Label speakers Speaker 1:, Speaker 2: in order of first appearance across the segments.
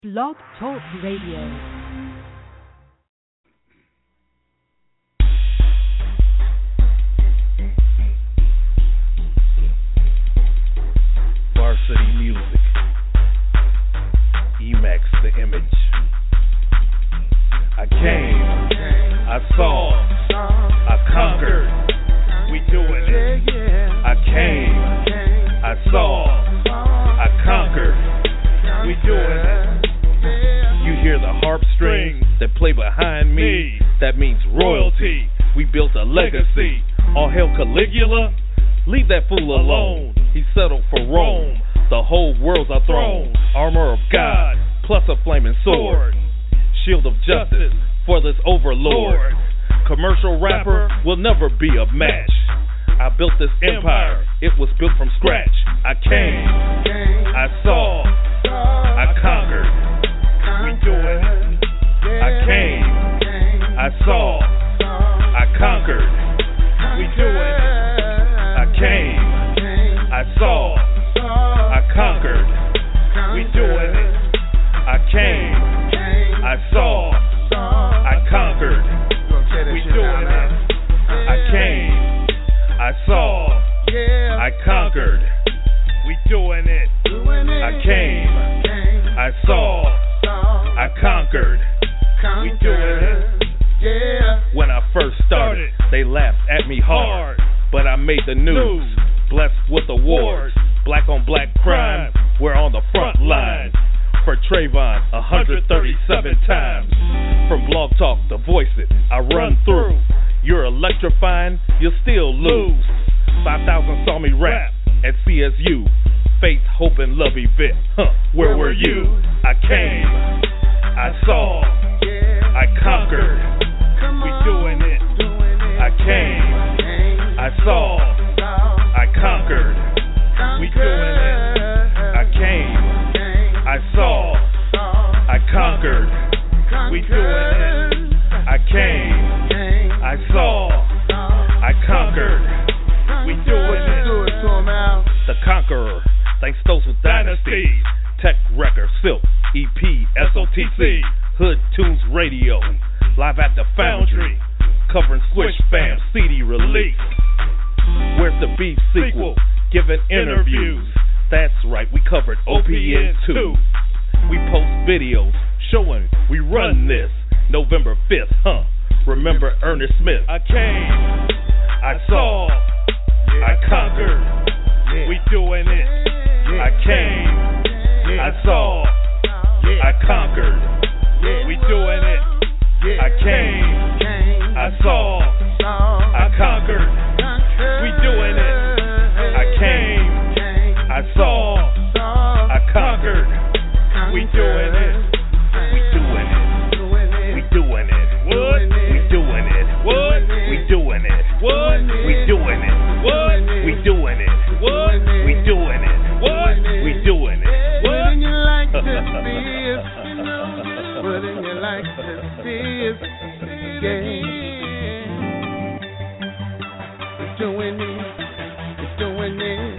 Speaker 1: Blog Talk Radio.
Speaker 2: Varsity Music, Emax the Image. I came, I saw, I conquered. We doing it. I came, I saw, I conquered. We doing it. You hear the harp strings that play behind me. That means royalty. We built a legacy. All hail Caligula. Leave that fool alone. He settled for Rome. The whole world's our throne. Armor of God, plus a flaming sword. Shield of justice for this overlord. Commercial rapper will never be a match. I built this empire. It was built from scratch. I came, I saw, I conquered. We doing it. I came, I saw, I conquered. We doing it. I came, I saw, I conquered. We doing it. I came, I saw, I conquered. We doing it. I came, I saw, I conquered. We doing it. I came, I saw, I conquered. We doing it. When I first started, they laughed at me hard, but I made the news. Blessed with awards, black on black crime. We're on the front line. For Trayvon, 137 times. From Blog Talk to Voice It, I run through. You're electrifying, you'll still lose. 5,000 saw me rap at CSU. Faith, hope, and love event. Where were you? I came, I saw, I conquered. We doing it. I came, I saw, I conquered. We doing it. I came, I saw, I conquered. We doing it. I came, I saw, I conquered. We doing it. The Conqueror, thanks Social Dynasty, Tech Record, Silk, EP, SOTC, Hood Tunes Radio, live at the Foundry, covering Squish Fam CD release. Where's the Beef sequel? Giving interviews. That's right, we covered OPN 2. We post videos showing we run this. November 5th, Remember Ernest Smith. I came, I saw, I conquered. We doing it. I came, I saw, I conquered. We doing it. I came, I saw, I conquered. We doing it. I came, I saw, I conquered. We doing it. We doing it. We doing it. What? We doing it. What? We doing it. What? We doing it. What? We doing it. What? We doing it. What? We doing it. Wouldn't you like to see us? Wouldn't you like to see us? Yeah. We're doing it. We're doing it.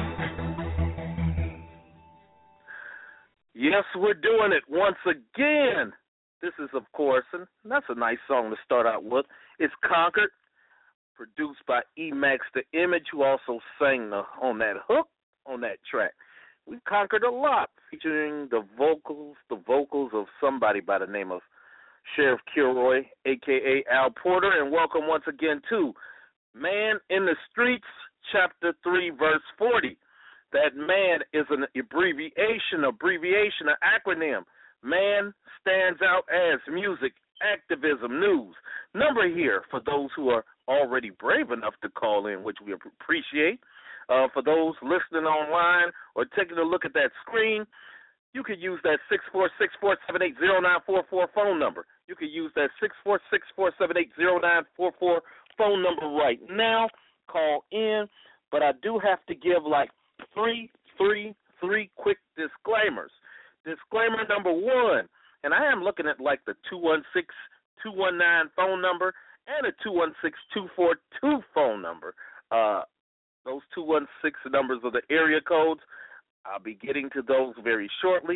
Speaker 3: Yes, we're doing it once again. This is, of course, and that's a nice song to start out with. It's Conquered, produced by Emax the Image, who also sang on that hook on that track. We conquered a lot, featuring the vocals of somebody by the name of Sheriff Kilroy, a.k.a. Al Porter, and welcome once again to Man in the Streets, Chapter 3, Verse 40. That man is an abbreviation, an acronym. Man stands out as music, activism, news. Number here for those who are already brave enough to call in, which we appreciate. For those listening online or taking a look at that screen, you can use that 646-478-0944 phone number. You can use that 646-478-0944 phone number right now. Call in, but I do have to give like three quick disclaimers. Disclaimer number one, and I am looking at like the 216-219 phone number and a 216-242 phone number. Those 216 numbers are the area codes. I'll be getting to those very shortly.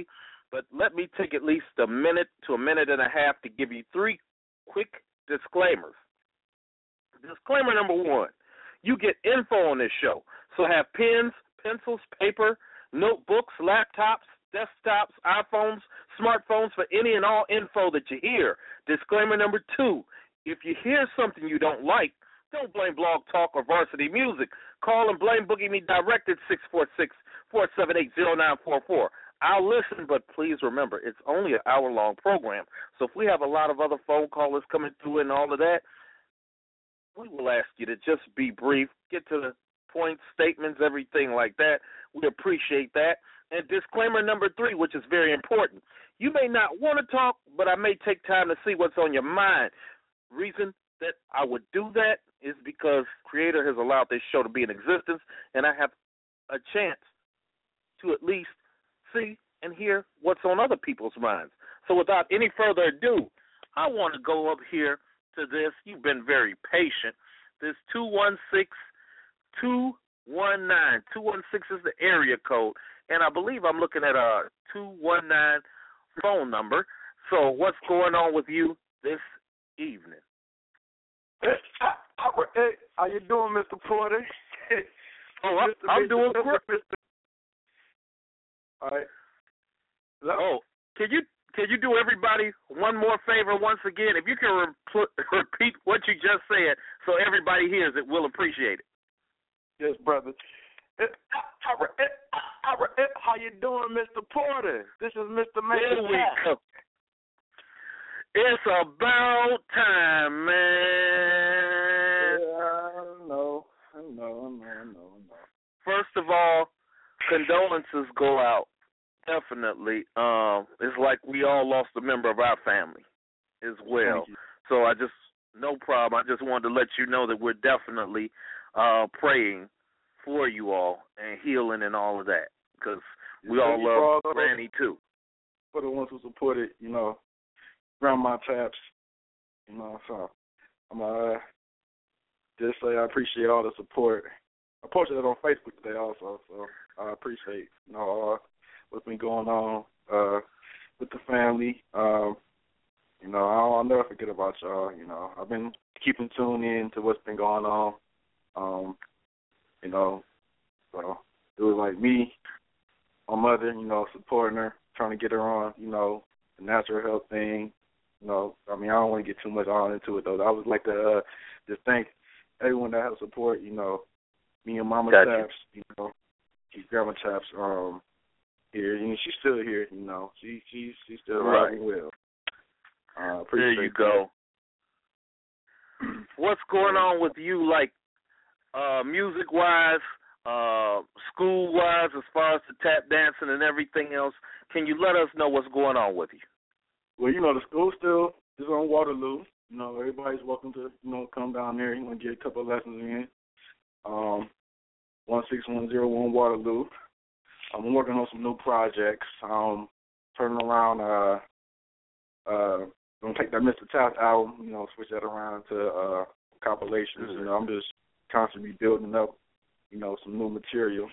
Speaker 3: But let me take at least a minute to a minute and a half to give you 3 quick disclaimers. Disclaimer number 1, you get info on this show. So have pens, pencils, paper, notebooks, laptops, desktops, iPhones, smartphones for any and all info that you hear. Disclaimer number 2, if you hear something you don't like, don't blame Blog Talk or Varsity Music. Call and blame Boogie Me direct at 646-478-0944. I'll listen, but please remember, it's only an hour-long program. So if we have a lot of other phone callers coming through and all of that, we will ask you to just be brief, get to the point, statements, everything like that. We appreciate that. And disclaimer number 3, which is very important. You may not want to talk, but I may take time to see what's on your mind. Reason that I would do that is because Creator has allowed this show to be in existence, and I have a chance to at least see and hear what's on other people's minds. So without any further ado, I want to go up here to this. You've been very patient. This 216-219. 216 is the area code, and I believe I'm looking at a 219 phone number. So what's going on with you this evening?
Speaker 4: Hey, how you doing, Mr. Porter?
Speaker 3: I'm doing great.
Speaker 4: All right.
Speaker 3: Oh, can you do everybody one more favor once again? If you can repeat what you just said so everybody hears it, we'll appreciate it.
Speaker 4: Yes, brother. How you doing, Mr. Porter? This is Mr.
Speaker 3: There we go. It's about time, man.
Speaker 4: Yeah, I know.
Speaker 3: First of all, condolences go out. Definitely. It's like we all lost a member of our family as well. So no problem. I just wanted to let you know that we're definitely praying for you all and healing and all of that, because we all love Granny too.
Speaker 4: For the ones who supported, Grandma Taps, so I'm just say I appreciate all the support. I posted it on Facebook today also, so I appreciate what's been going on with the family. I'll never forget about y'all. I've been keeping tuned in to what's been going on. So it was like me, my mother, supporting her, trying to get her on, the natural health thing. I don't want to get too much on into it, though. I would like to just thank everyone that helped support, me and Mama Taps, Grandma Taps, here. She's still here, she's still rocking well.
Speaker 3: There you go. What's going on with you, like, music-wise, school-wise, as far as the tap dancing and everything else? Can you let us know what's going on with you?
Speaker 4: Well, the school still is on Waterloo. Everybody's welcome to, come down there. You want to get a couple of lessons in. 16101 Waterloo. I'm working on some new projects. Turning around, going to take that Mr. Taft album, switch that around to compilations.
Speaker 3: Mm-hmm.
Speaker 4: I'm just constantly building up, some new material.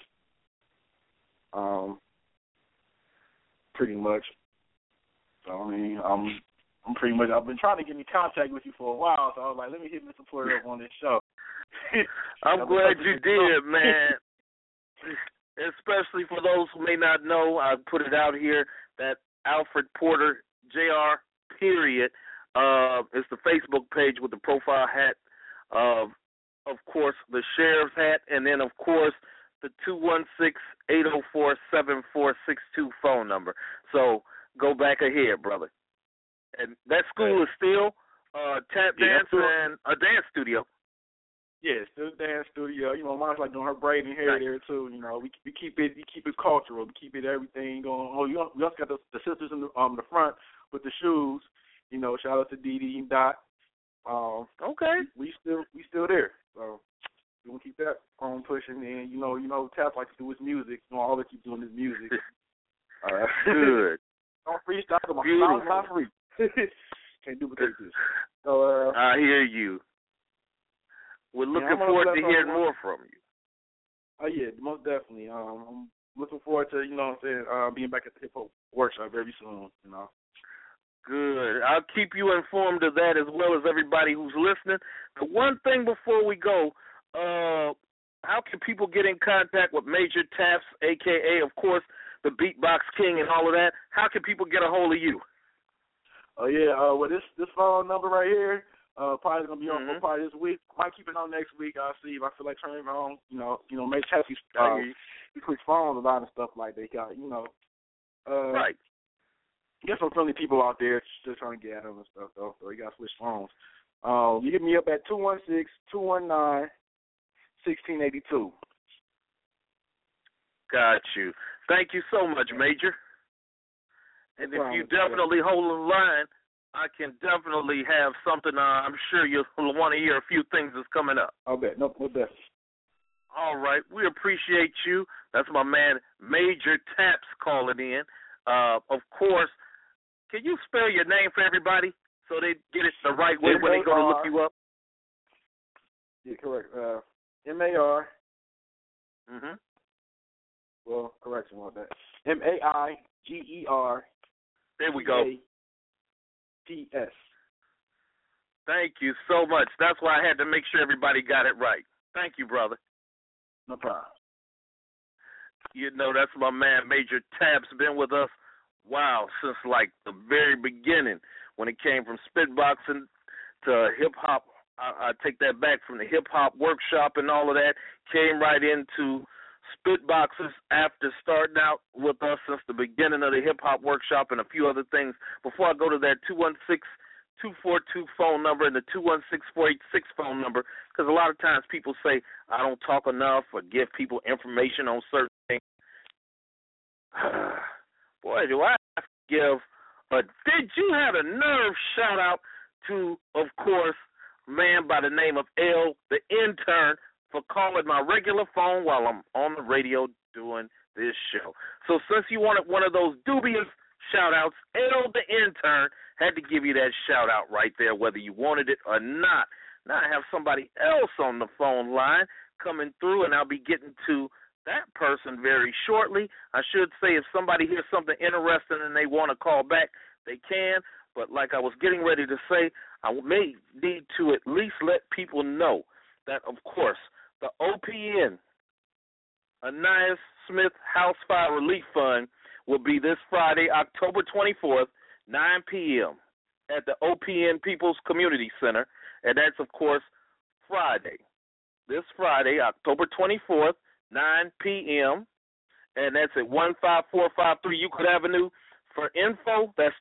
Speaker 4: Pretty much. So, I'm pretty much, I've been trying to get in contact with you for a while, so I was like, let me hit Mr. Porter up on this show.
Speaker 3: I'm glad you did, man. Especially for those who may not know, I put it out here that Alfred Porter, Jr., period, is the Facebook page with the profile hat, of course, the sheriff's hat, and then, of course, the 216-804-7462 phone number. So go back ahead, brother. And that school is still tap dance and a dance studio.
Speaker 4: Yeah, still a dance studio. Mom's like doing her braiding hair there too. We keep it cultural. We keep it everything going. Oh, we also got the sisters in the front with the shoes. Shout out to Dee Dee and Dot.
Speaker 3: Okay.
Speaker 4: We still there. So we gonna keep that on pushing. And Tap like to do his music. All that keep doing his music.
Speaker 3: Good.
Speaker 4: Don't freestyle. My songs not free. Can't do what they do. So
Speaker 3: I hear you. We're looking forward to hearing more from you.
Speaker 4: Oh yeah, most definitely. I'm looking forward to, you know what I'm saying, being back at the hip hop workshop very soon, you know.
Speaker 3: Good. I'll keep you informed of that as well as everybody who's listening. The one thing before we go, how can people get in contact with Major Taps, a.k.a., of course, the Beatbox King and all of that? How can people get a hold of you?
Speaker 4: Oh, yeah, well, this phone number right here, probably going to be on for probably this week. Might keep it on next week. I'll see if I feel like turning it on. You know, Major Taps, he switch phones a lot and stuff like that. Got, you know.
Speaker 3: Right.
Speaker 4: Get some friendly people out there just trying to get at him and stuff, though, so you got to switch phones. You hit me up at 216-219-1682.
Speaker 3: Got you. Thank you so much, Major. And if you definitely hold the line, I can definitely have something. I'm sure you'll want to hear a few things that's coming up.
Speaker 4: I'll bet. No bet.
Speaker 3: All right. We appreciate you. That's my man, Major Taps, calling in. Of course, can you spell your name for everybody so they get it the right way when they go to look you up?
Speaker 4: Yeah, correct. M-A-R.
Speaker 3: Mm-hmm.
Speaker 4: Well, correction on that. M-A-I-G-E-R.
Speaker 3: There we go.
Speaker 4: T-S.
Speaker 3: Thank you so much. That's why I had to make sure everybody got it right. Thank you, brother.
Speaker 4: No problem.
Speaker 3: You know, that's my man, Major Taps, been with us, wow, since like the very beginning when it came from spitboxing to hip-hop. I take that back, from the hip-hop workshop and all of that, came right into spitboxers after starting out with us since the beginning of the hip-hop workshop and a few other things. Before I go to that 216-242 phone number and the 216-486 phone number, because a lot of times people say I don't talk enough or give people information on certain things. Boy, do I have to give did you have a nerve shout-out to, of course, a man by the name of L, the intern, for calling my regular phone while I'm on the radio doing this show. So since you wanted one of those dubious shout-outs, L, the intern, had to give you that shout-out right there, whether you wanted it or not. Now I have somebody else on the phone line coming through, and I'll be getting to that person very shortly. I should say if somebody hears something interesting and they want to call back, they can. But like I was getting ready to say, I may need to at least let people know that, of course, the OPN, Anais Smith House Fire Relief Fund, will be this Friday, October 24th, 9 p.m. at the OPN People's Community Center, and that's, of course, Friday. This Friday, October 24th, 9 p.m., and that's at 15453 Euclid Avenue. For info, that's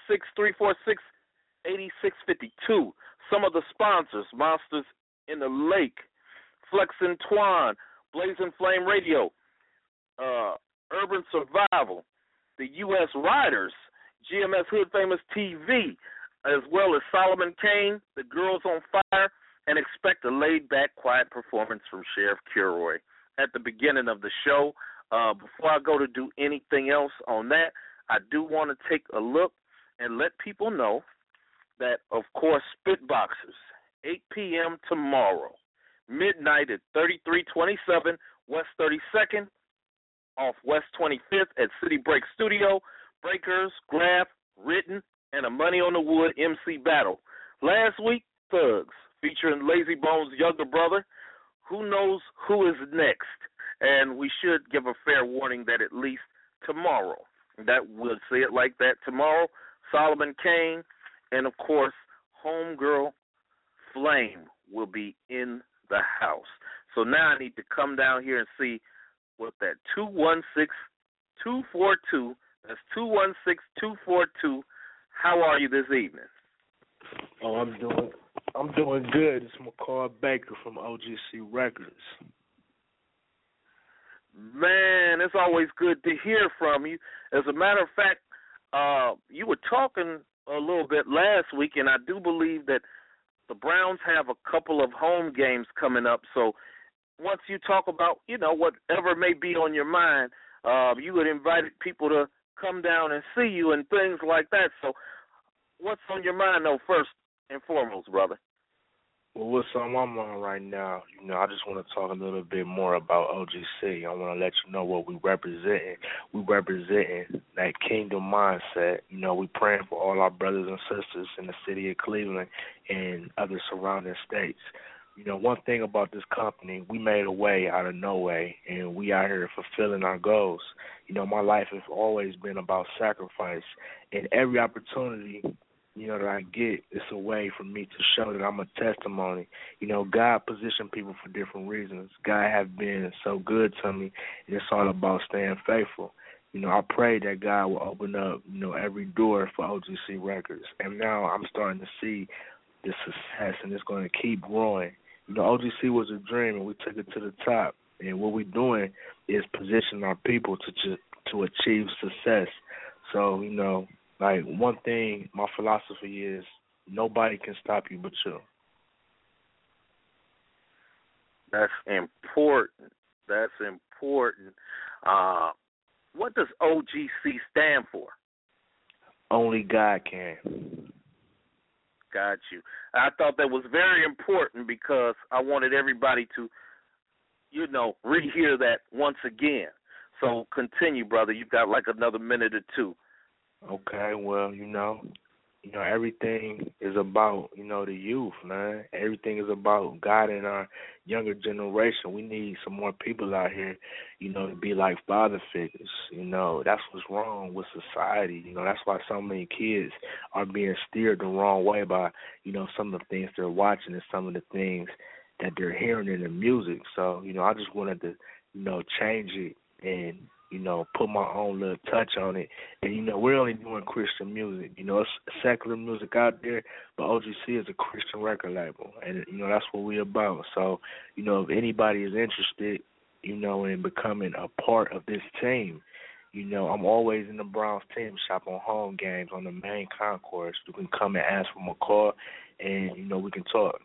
Speaker 3: 216-346-8652. Some of the sponsors: Monsters in the Lake, Flex and Twine, Blazing Flame Radio, Urban Survival, the U.S. Riders, GMS Hood Famous TV, as well as Solomon Kane, the Girls on Fire, and expect a laid-back, quiet performance from Sheriff Kilroy at the beginning of the show. Before I go to do anything else on that, I do want to take a look and let people know that, of course, Spitboxers, 8 p.m. tomorrow, midnight at 3327 West 32nd, off West 25th at City Break Studio, Breakers, Graph, Written, and a Money on the Wood MC battle. Last week, Thugs, featuring Lazy Bones' younger brother. Who knows who is next? And we should give a fair warning that at least tomorrow, that we'll say it like that, tomorrow, Solomon Kane and, of course, Homegirl Flame will be in the house. So now I need to come down here and see what that 216-242, that's 216-242, how are you this evening?
Speaker 5: Oh, I'm doing good. It's McCall Baker from OGC Records.
Speaker 3: Man, it's always good to hear from you. As a matter of fact, you were talking a little bit last week, and I do believe that the Browns have a couple of home games coming up. So once you talk about, whatever may be on your mind, you had invited people to come down and see you and things like that. So what's on your mind, though, first and foremost, brother?
Speaker 5: Well, what's on my mind right now? I just want to talk a little bit more about OGC. I want to let you know what we representing. We representing that kingdom mindset. We praying for all our brothers and sisters in the city of Cleveland and other surrounding states. One thing about this company, we made a way out of no way, and we out here fulfilling our goals. My life has always been about sacrifice, and every opportunity that I get, it's a way for me to show that I'm a testimony. God positioned people for different reasons. God have been so good to me, and it's all about staying faithful. I pray that God will open up, every door for OGC Records. And now I'm starting to see the success, and it's going to keep growing. OGC was a dream, and we took it to the top. And what we're doing is positioning our people to achieve success. So, one thing, my philosophy is nobody can stop you but you.
Speaker 3: That's important. That's important. What does OGC stand for?
Speaker 5: Only God can.
Speaker 3: Got you. I thought that was very important because I wanted everybody to, rehear that once again. So continue, brother. You've got like another minute or two.
Speaker 5: Okay, well, everything is about, the youth, man. Everything is about God and our younger generation. We need some more people out here, to be like father figures. That's what's wrong with society. That's why so many kids are being steered the wrong way by, some of the things they're watching and some of the things that they're hearing in the music. So, I just wanted to, change it and, put my own little touch on it. And, we're only doing Christian music. It's secular music out there, but OGC is a Christian record label. And, that's what we're about. So, if anybody is interested, in becoming a part of this team, I'm always in the Browns team shop on home games on the main concourse. You can come and ask for my call, and, we can talk.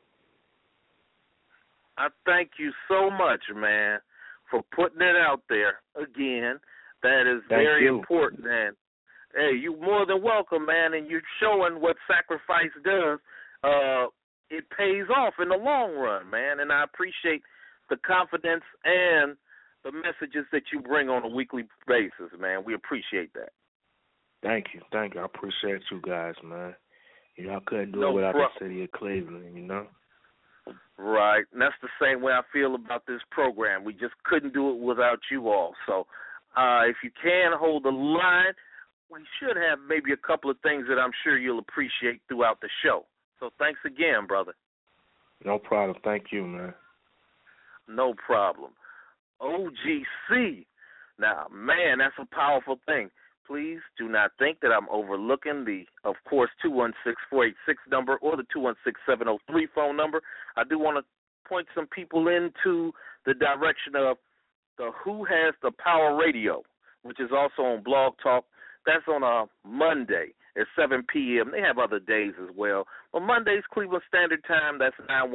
Speaker 3: I thank you so much, man, for putting it out there again. That is very important, man. Hey, you're more than welcome, man, and you're showing what sacrifice does. It pays off in the long run, man, and I appreciate the confidence and the messages that you bring on a weekly basis, man. We appreciate that.
Speaker 5: Thank you. I appreciate you guys, man. I couldn't do it without the city of Cleveland,
Speaker 3: Right, and that's the same way I feel about this program. We just couldn't do it without you all. So if you can hold the line, we should have maybe a couple of things that I'm sure you'll appreciate throughout the show. So thanks again, brother.
Speaker 5: No problem. Thank you, man.
Speaker 3: No problem. OGC. Now, man, that's a powerful thing. Please do not think that I'm overlooking the, of course, 216-486 number or the 216-703 phone number. I do want to point some people into the direction of the Who Has the Power Radio, which is also on Blog Talk. That's on a Monday at 7 p.m. They have other days as well. But Monday's Cleveland Standard Time, that's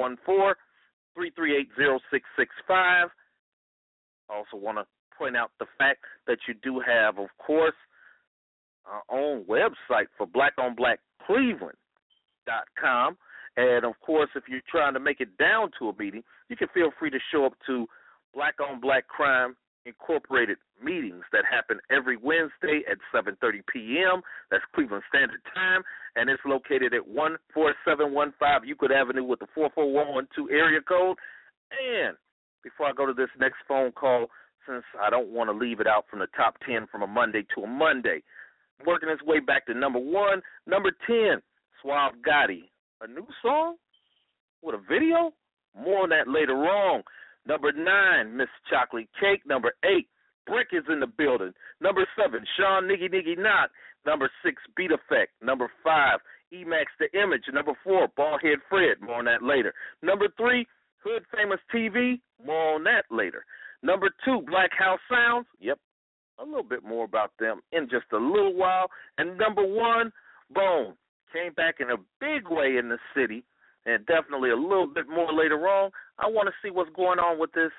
Speaker 3: 914-338-0665. I also want to point out the fact that you do have, of course, our own website for blackonblackcleveland.com. And, of course, if you're trying to make it down to a meeting, you can feel free to show up to Black on Black Crime Incorporated meetings that happen every Wednesday at 7:30 p.m. That's Cleveland Standard Time, and it's located at 14715 Euclid Avenue with the 44112 area code. And before I go to this next phone call, since I don't want to leave it out from the top 10 from a Monday to a Monday, working its way back to number 1. Number 10, Suave Gotti. A new song with a video? More on that later on. Number 9, Miss Chocolate Cake. Number 8, Brick is in the building. Number 7, Sean Niggy Niggy Knock. Number 6, Beat Effect. Number 5, Emax the Image. Number 4, Ballhead Fred. More on that later. Number 3, Hood Famous TV. More on that later. Number 2, Black House Sounds. Yep, a little bit more about them in just a little while. And number 1, Bone. Came back in a big way in the city, and definitely a little bit more later on. I want to see what's going on with this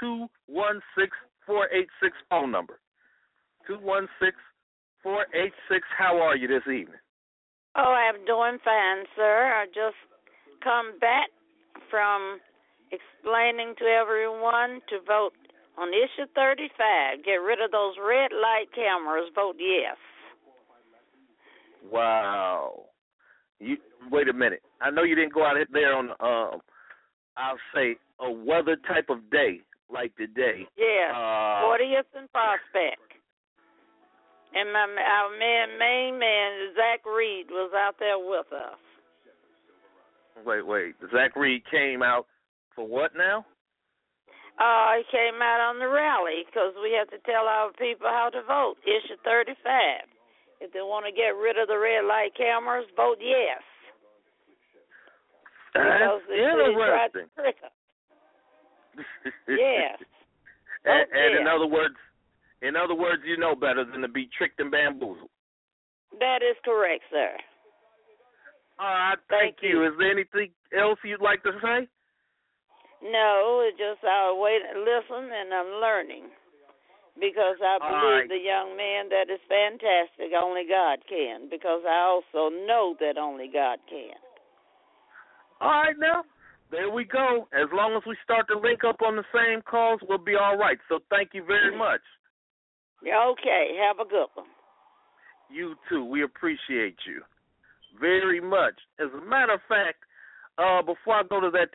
Speaker 3: 216-486 phone number. 216-486, how are you this evening?
Speaker 6: Oh, I'm doing fine, sir. I just come back from explaining to everyone to vote on issue 35. Get rid of those red light cameras. Vote yes.
Speaker 3: Wow. Wait a minute. I know you didn't go out there on, I'll say, a weather type of day like today.
Speaker 6: Yeah, 40th and Prospect. And our main man, Zach Reed, was out there with us.
Speaker 3: Wait. Zach Reed came out for what now?
Speaker 6: He came out on the rally because we have to tell our people how to vote. Issue 35. If they want to get rid of the red light cameras, vote yes. Because the city tried to trick us. Yes.
Speaker 3: And in other words, you know better than to be tricked and bamboozled.
Speaker 6: That is correct, sir.
Speaker 3: All right, thank you. Is there anything else you'd like to say?
Speaker 6: No, it's just I'll wait and listen, and I'm learning. Because I believe the young man that is fantastic, only God can. Because I also know that only God can.
Speaker 3: All right, now, there we go. As long as we start to link up on the same calls, we'll be all right. So thank you very much.
Speaker 6: Okay, have a good one.
Speaker 3: You too. We appreciate you very much. As a matter of fact, before I go to that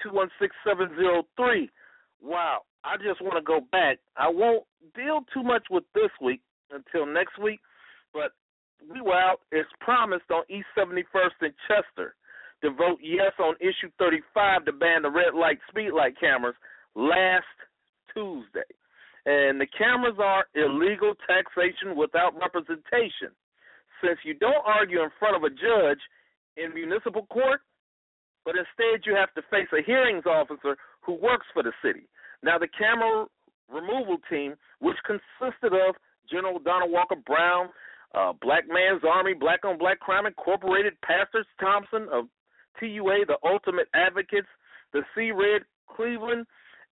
Speaker 3: 216703, wow, I just want to go back. I won't deal too much with this week until next week, but we were out, as promised, on East 71st in Chester to vote yes on issue 35 to ban the red light, speed light cameras last Tuesday. And the cameras are illegal taxation without representation. Since you don't argue in front of a judge in municipal court, but instead you have to face a hearings officer who works for the city. Now, the camera removal team, which consisted of General Donald Walker Brown, Black Man's Army, Black on Black Crime Incorporated, Pastors Thompson of TUA, the Ultimate Advocates, the Sea Red Cleveland,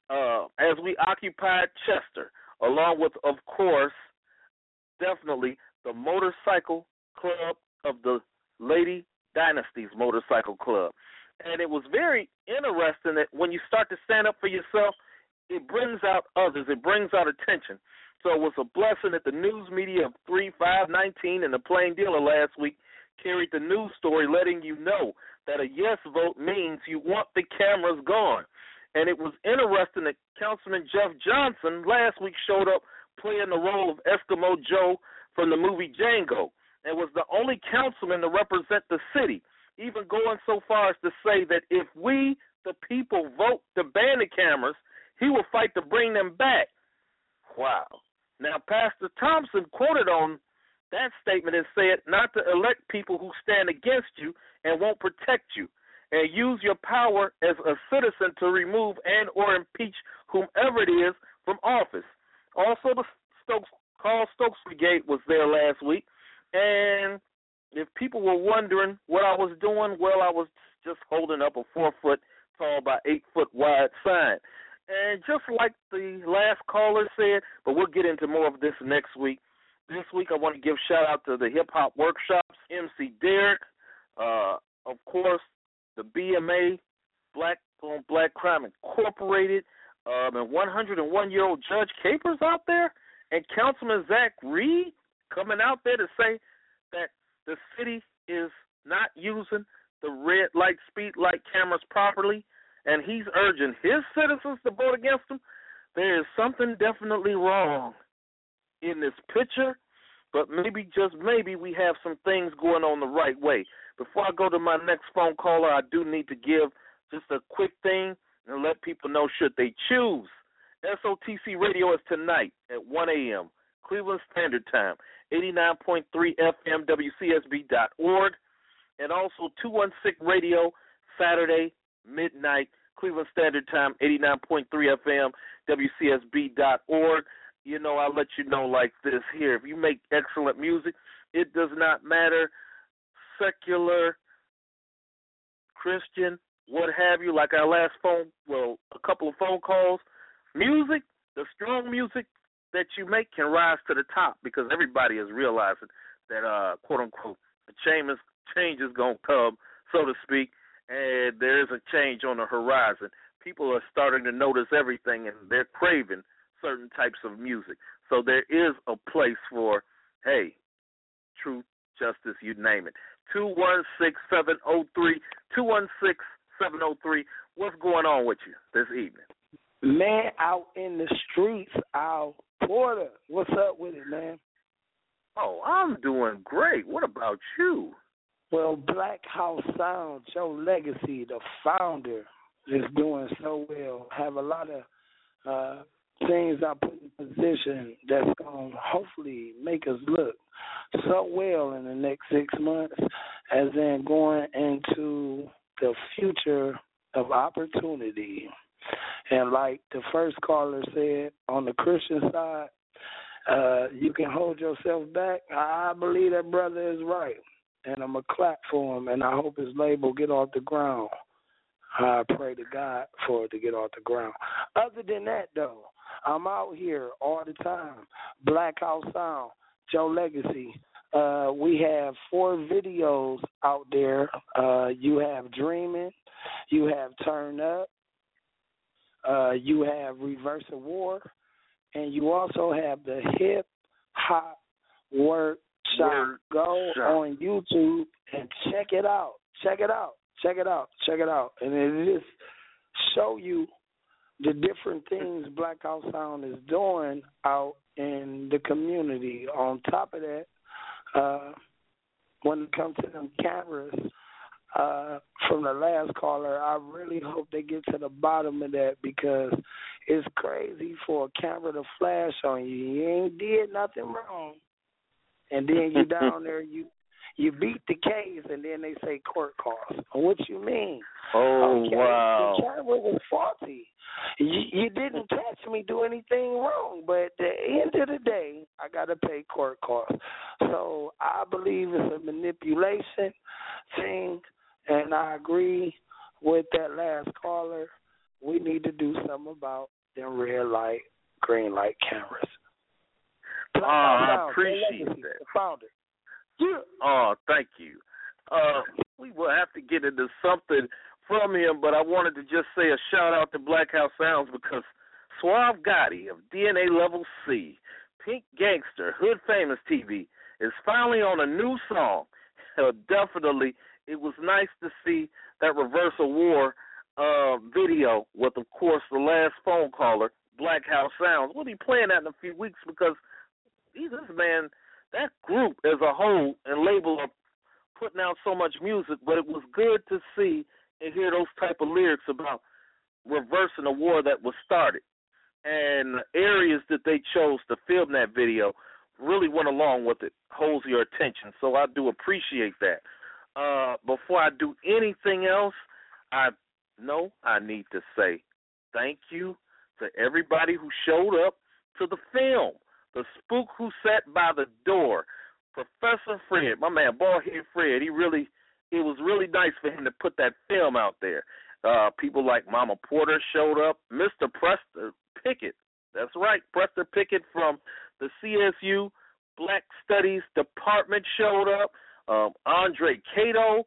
Speaker 3: as we occupied Chester, along with, of course, definitely the Motorcycle Club of the Lady Dynasty's Motorcycle Club. And it was very interesting that when you start to stand up for yourself, it brings out others. It brings out attention. So it was a blessing that the news media of 3-5-19 and the Plain Dealer last week carried the news story letting you know that a yes vote means you want the cameras gone. And it was interesting that Councilman Jeff Johnson last week showed up playing the role of Eskimo Joe from the movie Django and was the only councilman to represent the city, even going so far as to say that if we, the people, vote to ban the cameras, he will fight to bring them back. Wow. Now, Pastor Thompson quoted on that statement and said not to elect people who stand against you and won't protect you, and use your power as a citizen to remove and or impeach whomever it is from office. Also, the Carl Stokes Brigade was there last week, and if people were wondering what I was doing, well, I was just holding up a 4-foot tall by 8-foot wide sign. And just like the last caller said, but we'll get into more of this next week. This week I want to give shout-out to the hip-hop workshops, MC Derek, of course, the BMA, Black on Black Crime Incorporated, and 101-year-old Judge Capers out there, and Councilman Zach Reed coming out there to say that the city is not using the red light, speed light cameras properly, and he's urging his citizens to vote against them. There is something definitely wrong in this picture, but maybe, just maybe, we have some things going on the right way. Before I go to my next phone caller, I do need to give just a quick thing and let people know should they choose. SOTC Radio is tonight at 1 a.m., Cleveland Standard Time, 89.3 FM, WCSB.org, and also 216 Radio, Saturday, midnight, Cleveland Standard Time, 89.3 FM, WCSB.org. You know, I'll let you know like this here. If you make excellent music, it does not matter, secular, Christian, what have you, like our last a couple of phone calls. Music, the strong music that you make can rise to the top because everybody is realizing that, quote-unquote, the change is going to come, so to speak, and there is a change on the horizon. People are starting to notice everything, and they're craving certain types of music. So there is a place for, hey, truth, justice, you name it. 216-703. What's going on with you this evening?
Speaker 7: Man, out in the streets, Al Porter. What's up with it, man?
Speaker 3: Oh, I'm doing great. What about you?
Speaker 7: Well, Black House Sound, Joe Legacy, the founder, is doing so well. Have a lot of things I put in position that's going to hopefully make us look so well in the next 6 months, as in going into the future of opportunity. And like the first caller said, on the Christian side, you can hold yourself back. I believe that brother is right, and I'm going to clap for him, and I hope his label get off the ground. I pray to God for it to get off the ground. Other than that, though, I'm out here all the time. Black House Sound, Joe Legacy. We have 4 videos out there. You have Dreaming. You have Turn Up. You have Reverse a War. And you also have the Hip Hop Workshop. Go on YouTube and check it out. Check it out. Check it out. Check it out. And it just show you the different things Black House Sound is doing out in the community. On top of that, when it comes to them cameras, from the last caller, I really hope they get to the bottom of that, because it's crazy for a camera to flash on you. You ain't did nothing wrong. And then you down there, you beat the case, and then they say court costs. What you mean?
Speaker 3: Oh,
Speaker 7: okay,
Speaker 3: wow.
Speaker 7: The camera was faulty. You didn't catch me do anything wrong, but at the end of the day, I got to pay court costs. So I believe it's a manipulation thing, and I agree with that last caller. We need to do something about them red light, green light cameras.
Speaker 3: I appreciate that.
Speaker 7: The founder.
Speaker 3: Yeah. Oh, thank you. We will have to get into something from him, but I wanted to just say a shout-out to Black House Sounds, because Suave Gotti of DNA Level C, Pink Gangster, Hood Famous TV, is finally on a new song. Definitely, it was nice to see that Reverse a War video with, of course, the last phone caller, Black House Sounds. We'll be playing that in a few weeks, because this man, that group as a whole and label are putting out so much music, but it was good to see and hear those type of lyrics about reversing a war that was started. And the areas that they chose to film that video really went along with it, holds your attention. So I do appreciate that. Before I do anything else, I know I need to say thank you to everybody who showed up to the film. The Spook Who Sat by the Door, Professor Fred, my man, Ballhead Fred, it was really nice for him to put that film out there. People like Mama Porter showed up. Mr. Prester Pickett, that's right, Prester Pickett from the CSU Black Studies Department showed up. Andre Cato,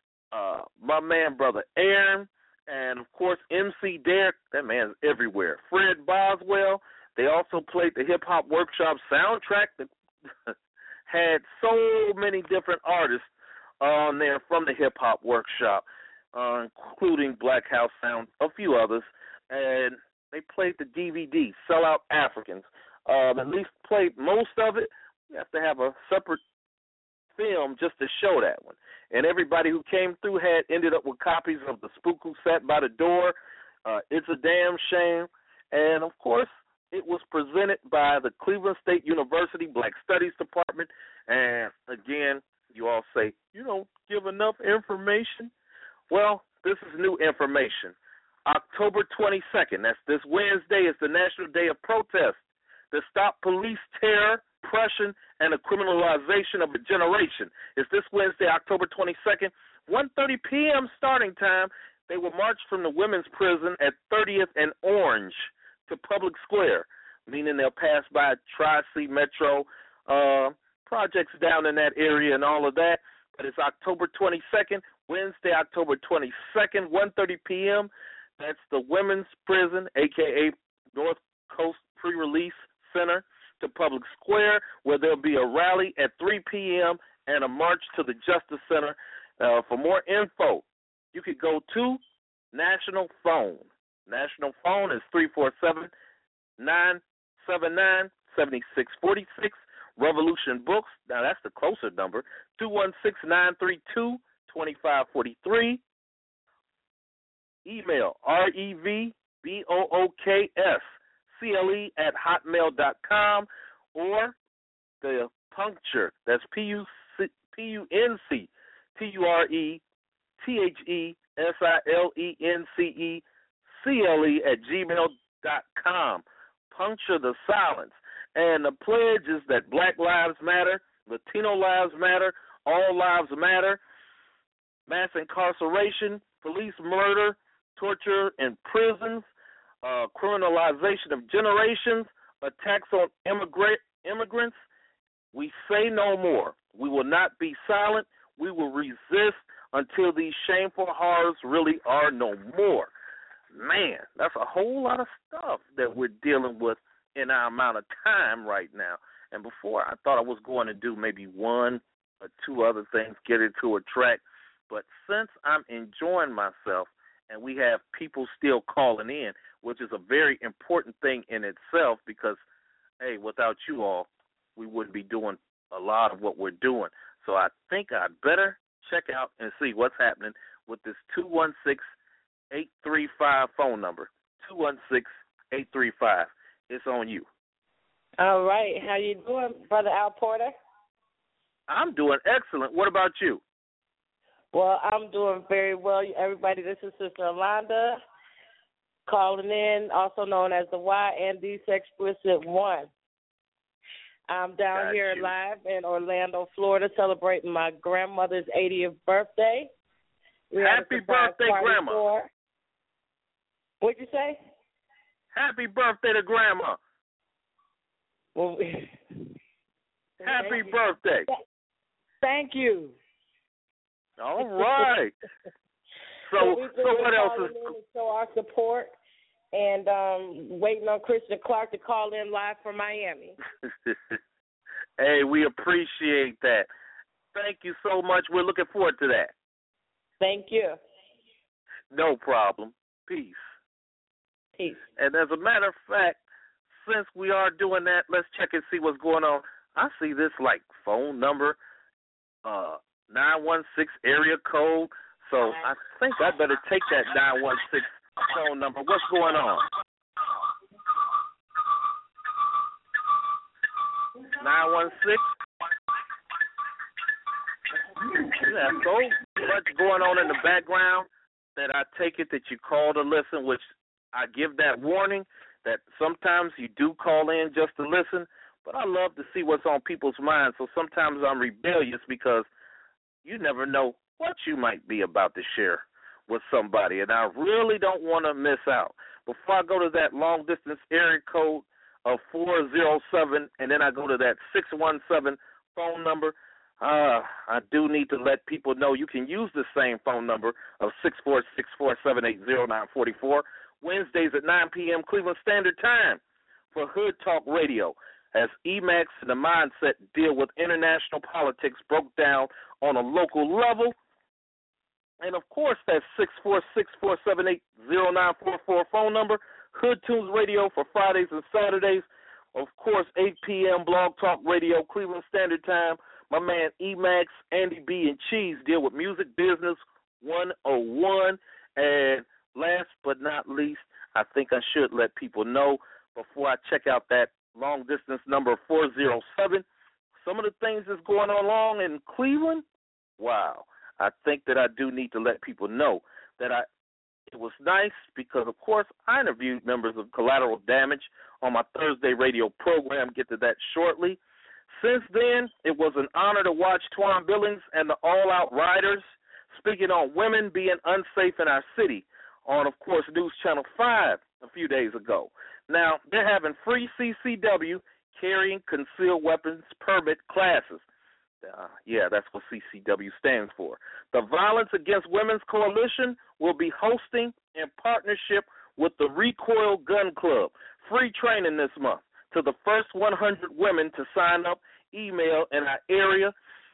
Speaker 3: my man, Brother Aaron, and, of course, MC Derek. That man's everywhere. Fred Boswell. They also played the Hip Hop Workshop soundtrack that had so many different artists on there from the Hip Hop Workshop, including Black House Sound, a few others. And they played the DVD, Sellout Africans. At least played most of it. You have to have a separate film just to show that one. And everybody who came through ended up with copies of The Spook Who Sat by the Door, It's a Damn Shame, and, of course, it was presented by the Cleveland State University Black Studies Department. And, again, you all say, you don't give enough information. Well, this is new information. October 22nd, that's this Wednesday, is the National Day of Protest to stop police terror, oppression, and the criminalization of a generation. It's this Wednesday, October 22nd, 1:30 p.m. starting time. They will march from the women's prison at 30th and Orange to Public Square, meaning they'll pass by Tri-C Metro projects down in that area and all of that. but it's October 22nd, Wednesday, October 22nd, 1:30 p.m. That's the Women's Prison, a.k.a. North Coast Pre-Release Center, to Public Square, where there'll be a rally at 3 p.m. and a march to the Justice Center. For more info, you could go to National Phone. National Phone is 347-979-7646. Revolution Books, now that's the closer number, 216-932-2543. Email REVBOOKSCLE@hotmail.com, or the Puncture, that's PUNCTURESILENCECLE@gmail.com. Puncture the silence. And the pledge is that Black Lives Matter, Latino Lives Matter, all lives matter. Mass incarceration, police murder, torture in prisons, criminalization of generations, attacks on immigrants. We say no more. We will not be silent. We will resist until these shameful horrors really are no more. Man, that's a whole lot of stuff that we're dealing with in our amount of time right now. And before, I thought I was going to do maybe one or two other things, get into a track. But since I'm enjoying myself and we have people still calling in, which is a very important thing in itself because, hey, without you all, we wouldn't be doing a lot of what we're doing. So I think I'd better check out and see what's happening with this 216-835 phone number, 216-835. It's on you.
Speaker 8: All right. How you doing, Brother Al Porter?
Speaker 3: I'm doing excellent. What about you?
Speaker 8: Well, I'm doing very well. Everybody, this is Sister Alonda calling in, also known as the YND Explicit One. I'm down here live in Orlando, Florida, celebrating my grandmother's 80th birthday.
Speaker 3: Happy birthday, Grandma.
Speaker 8: What'd you say?
Speaker 3: Happy birthday to Grandma.
Speaker 8: Well,
Speaker 3: happy birthday.
Speaker 8: Thank you.
Speaker 3: All right. So what else is?
Speaker 8: Show our support and waiting on Christian Clark to call in live from Miami.
Speaker 3: Hey, we appreciate that. Thank you so much. We're looking forward to that.
Speaker 8: Thank you.
Speaker 3: No problem. Peace.
Speaker 8: Peace.
Speaker 3: And as a matter of fact, since we are doing that, let's check and see what's going on. I see this like phone number, 916 area code. So I think I better take that 916 phone number. What's going on? 916? Yeah, so much going on in the background that I take it that you call to listen, which I give that warning that sometimes you do call in just to listen, but I love to see what's on people's minds. So sometimes I'm rebellious because you never know what you might be about to share with somebody, and I really don't want to miss out. Before I go to that long-distance area code of 407, and then I go to that 617 phone number, I do need to let people know you can use the same phone number of 646-478-0944, Wednesdays at 9 p.m. Cleveland Standard Time for Hood Talk Radio, as Emax and the Mindset deal with international politics broke down on a local level. And, of course, that 646-478-0944 phone number, Hood Tunes Radio for Fridays and Saturdays. Of course, 8 p.m. Blog Talk Radio, Cleveland Standard Time. My man Emax, Andy B, and Cheese deal with Music Business 101. And last but not least, I think I should let people know before I check out that long-distance number 407, some of the things that's going on in Cleveland, wow. I think that I do need to let people know that it was nice because, of course, I interviewed members of Collateral Damage on my Thursday radio program. Get to that shortly. Since then, it was an honor to watch Twan Billings and the All Out Riders speaking on women being unsafe in our city on, of course, News Channel 5 a few days ago. Now, they're having free CCW carrying concealed weapons permit classes. That's what CCW stands for. The Violence Against Women's Coalition will be hosting in partnership with the Recoil Gun Club free training this month. To the first 100 women to sign up, email in our area,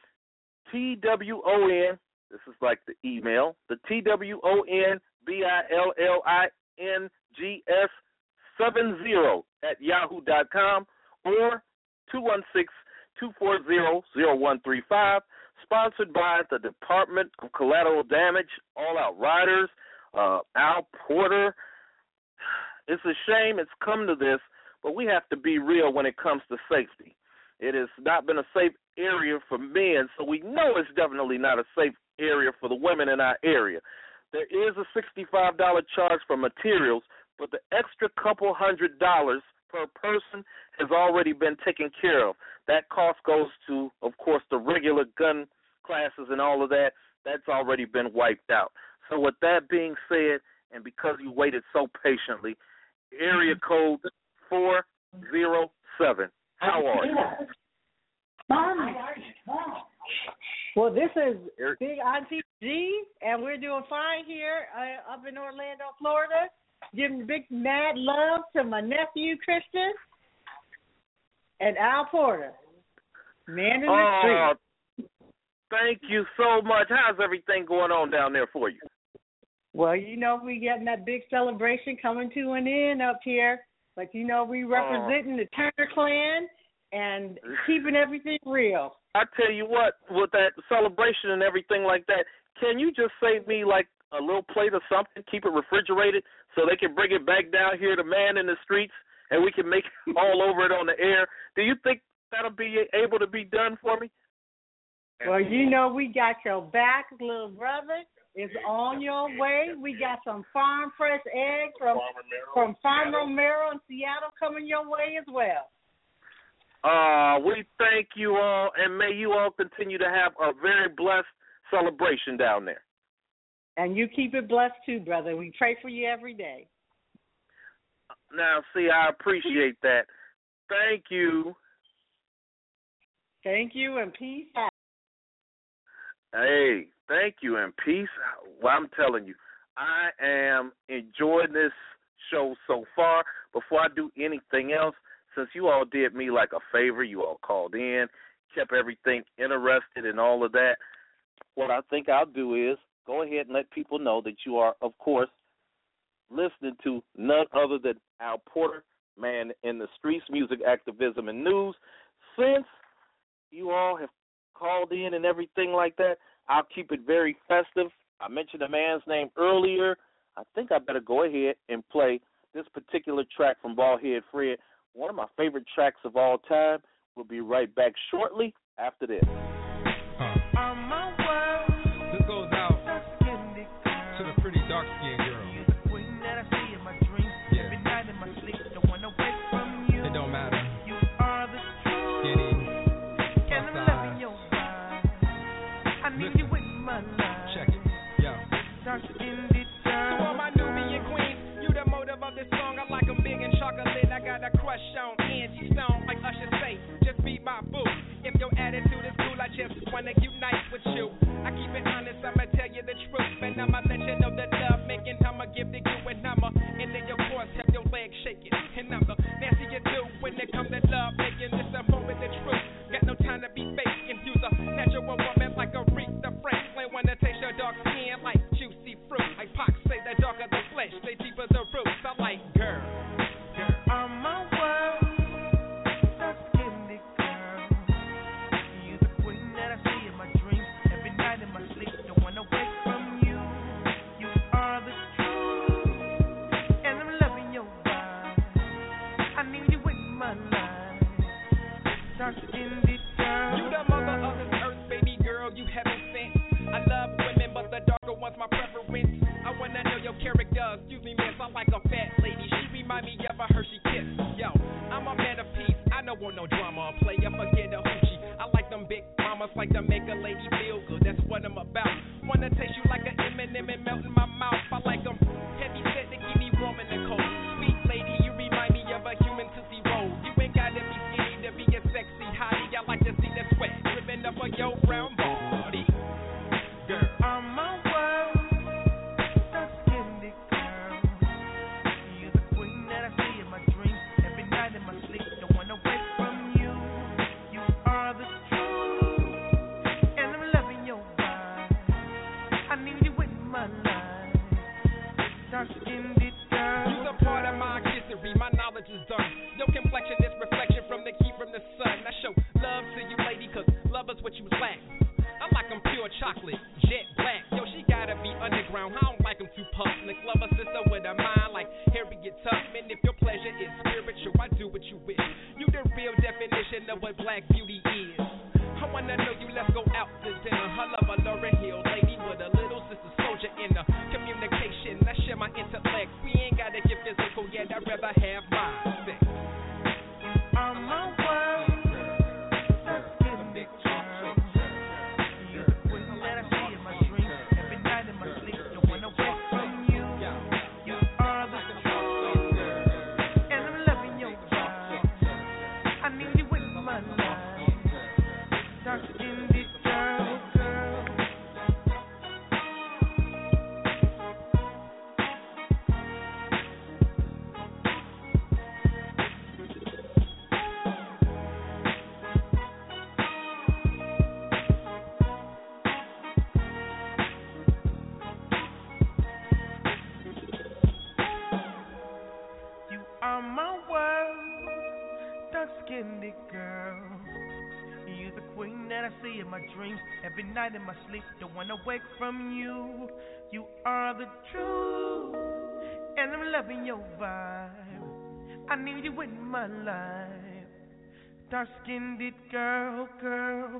Speaker 3: TWON, this is like the email, the TWONBILLINGS70@yahoo.com or 216-240-0135, sponsored by the Department of Collateral Damage, All Out Riders, Al Porter. It's a shame it's come to this, but we have to be real when it comes to safety. It has not been a safe area for men, so we know it's definitely not a safe area for the women in our area. There is a $65 charge for materials, but the extra couple $100 per person has already been taken care of. That cost goes to, of course, the regular gun classes and all of that. That's already been wiped out. So with that being said, and because you waited so patiently, area code 407. How are you?
Speaker 9: Well, this is Big Auntie G, and we're doing fine here up in Orlando, Florida. Giving big mad love to my nephew, Christian, and Al Porter. Man in the street.
Speaker 3: Thank you so much. How's everything going on down there for you?
Speaker 9: Well, we getting that big celebration coming to an end up here. But, we representing the Turner clan and keeping everything real.
Speaker 3: I tell you what, with that celebration and everything like that, can you just save me like a little plate or something, keep it refrigerated so they can bring it back down here to Man in the Streets and we can make all over it on the air? Do you think that'll be able to be done for me?
Speaker 9: Well, we got your back, little brother. It's on your way. We got some farm fresh eggs from Farm Romero in Seattle coming your way as well.
Speaker 3: We thank you all, and may you all continue to have a very blessed celebration down there.
Speaker 9: And you keep it blessed too, brother. We pray for you every day.
Speaker 3: Now, see, I appreciate that. Thank you.
Speaker 9: Thank you, and peace out.
Speaker 3: Hey, thank you, and peace. Well, I'm telling you, I am enjoying this show so far. Before I do anything else, since you all did me like a favor, you all called in, kept everything interested and all of that, what I think I'll do is go ahead and let people know that you are, of course, listening to none other than Al Porter, Man in the Streets, Music, Activism, and News. Since you all have called in and everything like that, I'll keep it very festive. I mentioned the man's name earlier. I think I better go ahead and play this particular track from Baldhead Fred, one of my favorite tracks of all time. We'll be right back shortly after this.
Speaker 10: This goes out to the pretty dark-skinned girl. It don't matter. Skinny, plus size. Listen, check it, yo. To all my Nubian queens, you the motive of this song. I like them big and chocolate. I got a crush on Angie Stone, like Usher say. Just be my boo. If your attitude is cool, I just wanna unite with you. I keep it honest, I'ma tell you the truth, and I'ma let you know that love making. I'ma give to you and I'ma, and then your course have your legs shaking. And I'm the nasty you do when it comes to love making. This a moment of truth. Got no time to be fake and use a natural woman like Aretha Franklin. Wanna taste your dark skin like juicy fruit. Like Pac say, the darker the flesh, they deeper the roots. I like girl. I'm my world, that's skinny girl. You're the queen that I see in my dreams. Every night in my sleep, don't wanna wake from you. You are the truth, and I'm loving your vibe. I need you in my life. Dark skinned girl. You the mother of this earth, baby girl, you haven't sent. I love women, but the darker one's my preference. I wanna know your character, excuse me, miss. I like a fat lady. She remind me of a Hershey kiss. Yo, I'm a man of peace. I don't want no drama or play. I forget a hoochie. I like them big mamas, like to make a lady feel good. That's what I'm about. Wanna taste you like an M&M and melt in my mouth. I like them heavy set to keep me warm in the cold. Sweet lady, you remind me of a human tootsie roll. You ain't gotta be skinny to be a sexy hottie. I like to see the sweat dripping up on your my life. Dark-skinned girl. You're a part of my history, my knowledge is done. Your complexion is reflection from the heat from the sun. I show love to you, lady, cause love is what you lack. I'm like I'm pure chocolate, jet black. Yo, she gotta be underground, I don't like them too public. Love a sister with a mind like Harriet Tubman. If your pleasure is spiritual, I do what you wish. You the real definition of what black beauty is. I wanna know you, let's go out to dinner. I love a Lauryn Hill lady with a little sister soldier in her. Communication, I share my intellect. We ain't gotta get physical yet, I'd rather have my sex. On my world, let's get a big girl. You're the queen that I see in my dreams. Every night in my sleep, don't wanna wake from you. You are the truth, and I'm loving your vibe. I need you in my life. Dark-skinned girl, girl. You are my world, dark-skinned girl. You're the queen that I see in my dreams. Every night in my sleep, don't wanna wake from you. You are the truth, and I'm loving your vibe. I need you in my life. Dark-skinned girl, girl.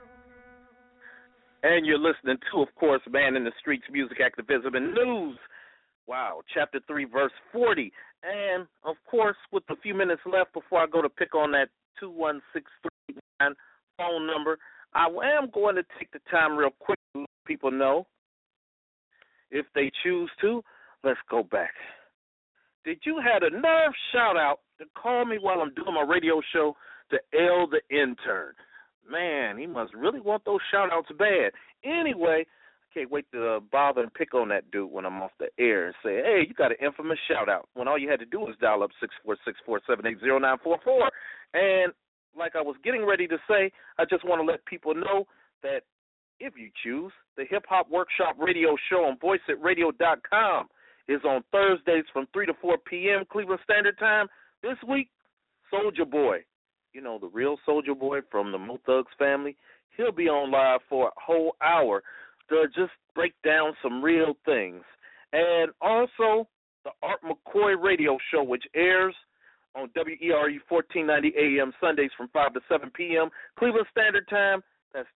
Speaker 3: And you're listening to, of course, Man in the Streets, Music, Activism, and News. Wow, Chapter 3, Verse 40. And, of course, with a few minutes left before I go to pick on that 21639 phone number, I am going to take the time real quick to let people know, if they choose to, let's go back. Did you have a nerve shout-out to call me while I'm doing my radio show to L the Intern? Man, he must really want those shout-outs bad. Anyway, I can't wait to bother and pick on that dude when I'm off the air and say, hey, you got an infamous shout-out, when all you had to do was dial up 646-478-0944. And like I was getting ready to say, I just want to let people know that if you choose, the Hip Hop Workshop radio show on voiceitradio.com is on Thursdays from 3 to 4 p.m. Cleveland Standard Time. This week, Soulja Boy, you know, the real Soulja Boy from the Mo Thugs family, he'll be on live for a whole hour to just break down some real things. And also, the Art McCoy radio show, which airs on WERU 1490 AM Sundays from 5 to 7 p.m. Cleveland Standard Time. That's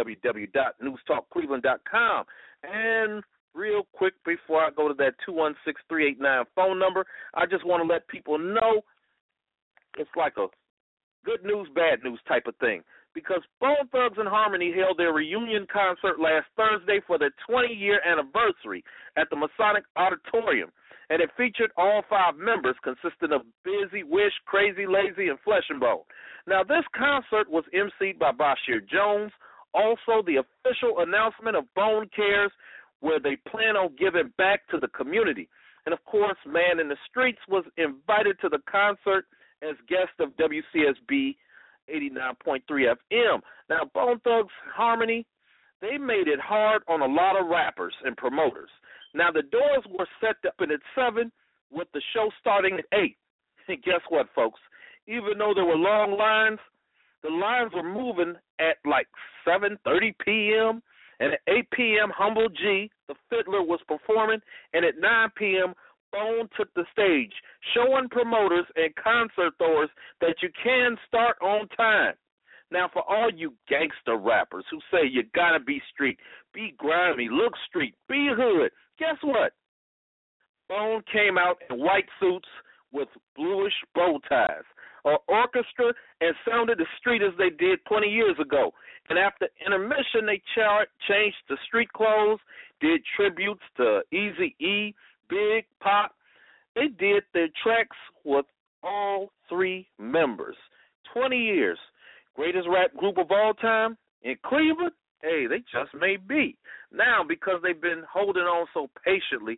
Speaker 3: www.newstalkcleveland.com. And real quick, before I go to that 216-389 phone number, I just want to let people know it's like a good news, bad news type of thing, because Bone Thugs and Harmony held their reunion concert last Thursday for their 20-year anniversary at the Masonic Auditorium, and it featured all 5 members consisting of Busy, Wish, Crazy, Lazy, and Flesh and Bone. Now, this concert was emceed by Bashir Jones, also the official announcement of Bone Cares, where they plan on giving back to the community. And, of course, Man in the Streets was invited to the concert as guest of WCSB 89.3 FM. Now, Bone Thugs Harmony, they made it hard on a lot of rappers and promoters. Now, the doors were set up at 7 with the show starting at 8. And guess what, folks? Even though there were long lines, the lines were moving at like 7:30 p.m., and at 8 p.m., Humble G, the fiddler, was performing, and at 9 p.m., Bone took the stage, showing promoters and concert throwers that you can start on time. Now, for all you gangster rappers who say you gotta be street, be grimy, look street, be hood, guess what? Bone came out in white suits with bluish bow ties, an orchestra, and sounded as street as they did 20 years ago. And after intermission, they changed to street clothes, did tributes to Eazy-E, Big, Pop. They did their tracks with all 3 members. 20 years. Greatest rap group of all time in Cleveland? Hey, they just may be. Now, because they've been holding on so patiently,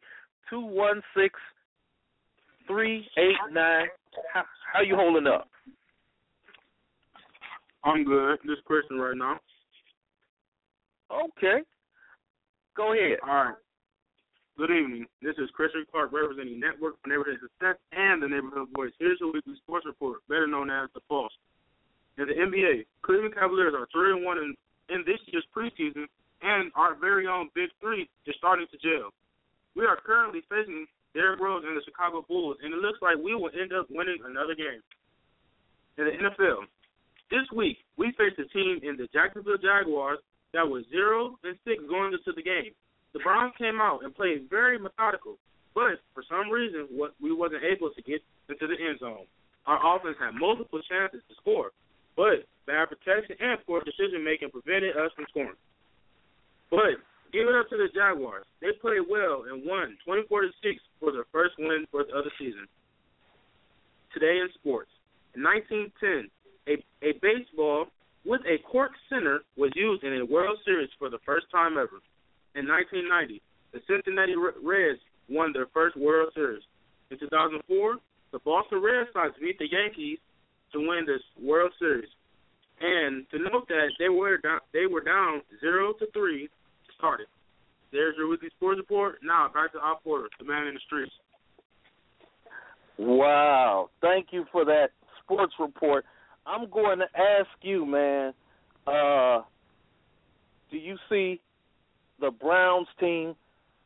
Speaker 3: 216-389. How you holding up?
Speaker 11: I'm good. Just Christian right now.
Speaker 3: Okay. Go ahead.
Speaker 11: All right. Good evening. This is Christian Clark representing Network for Neighborhood Success and the Neighborhood Voice. Here's your weekly sports report, better known as the Pulse. In the NBA, Cleveland Cavaliers are 3-1 in this year's preseason, and our very own Big Three is starting to gel. We are currently facing Derrick Rose and the Chicago Bulls, and it looks like we will end up winning another game. In the NFL, this week we faced a team in the Jacksonville Jaguars that was 0-6 going into the game. The Browns came out and played very methodical, but for some reason we wasn't able to get into the end zone. Our offense had multiple chances to score, but bad protection and poor decision-making prevented us from scoring. But give it up to the Jaguars. They played well and won 24-6 for their first win for the other season. Today in sports, in 1910, a baseball with a cork center was used in a World Series for the first time ever. In 1990, the Cincinnati Reds won their first World Series. In 2004, the Boston Red Sox beat the Yankees to win this World Series. And to note that they were down 0-3 started. There's your weekly sports report. Now back to Al Porter, the man in the streets.
Speaker 3: Wow. Thank you for that sports report. I'm going to ask you, man, do you see the Browns team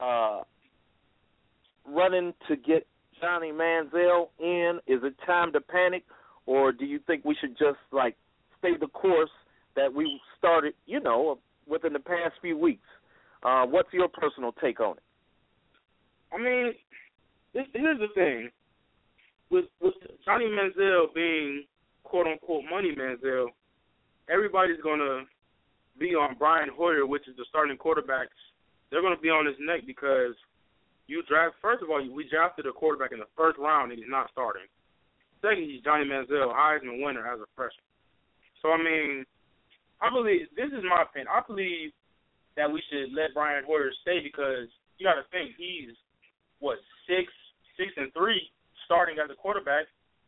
Speaker 3: running to get Johnny Manziel in? Is it time to panic, or do you think we should just, stay the course that we started, within the past few weeks? What's your personal take on it?
Speaker 11: I mean, here's the thing. With Johnny Manziel being, quote-unquote, Money Manziel, everybody's going to be on Brian Hoyer, which is the starting quarterback. They're going to be on his neck because first of all, we drafted a quarterback in the first round and he's not starting. Second, he's Johnny Manziel, Heisman winner as a freshman. So, I mean, this is my opinion. I believe that we should let Brian Hoyer stay because you got to think he's, 6-3 starting as a quarterback,